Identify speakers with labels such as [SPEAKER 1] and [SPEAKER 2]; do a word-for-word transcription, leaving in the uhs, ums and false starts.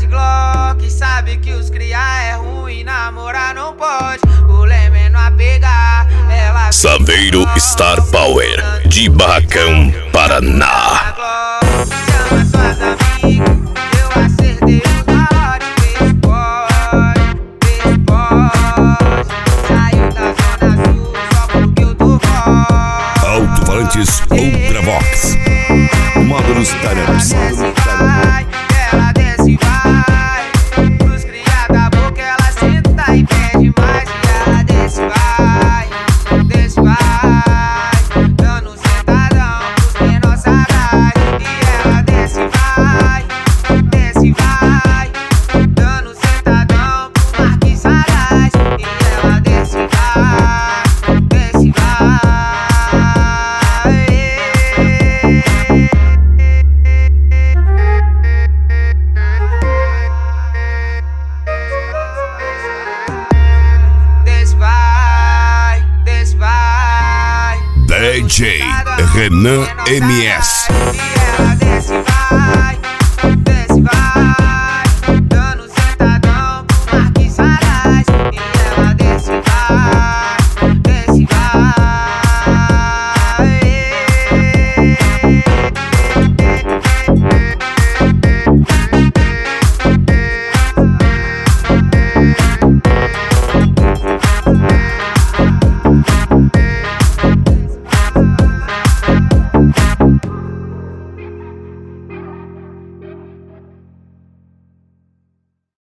[SPEAKER 1] Glock, sabe que os cria é ruim, namorar não pode. O leme é não apegar, ela
[SPEAKER 2] Saveiro Star Power, de Barracão, Paraná.
[SPEAKER 1] chama suas amigas, eu acertei os valores. Vê pode, vê pode. Saiu da zona sul só porque eu tô forte.
[SPEAKER 2] Alto-falantes Ultravox. Módulos Taranos.
[SPEAKER 1] Ela desce e vai, pros cria da boca ela senta e pede mais. E ela desce e vai, desce e vai, dando sentadão pros menor sagaz. E ela desce e vai, desce e vai, dando sentadão pro Marquinhos sagaz. E ela desce e vai, desce e vai.
[SPEAKER 2] D J Renan M S.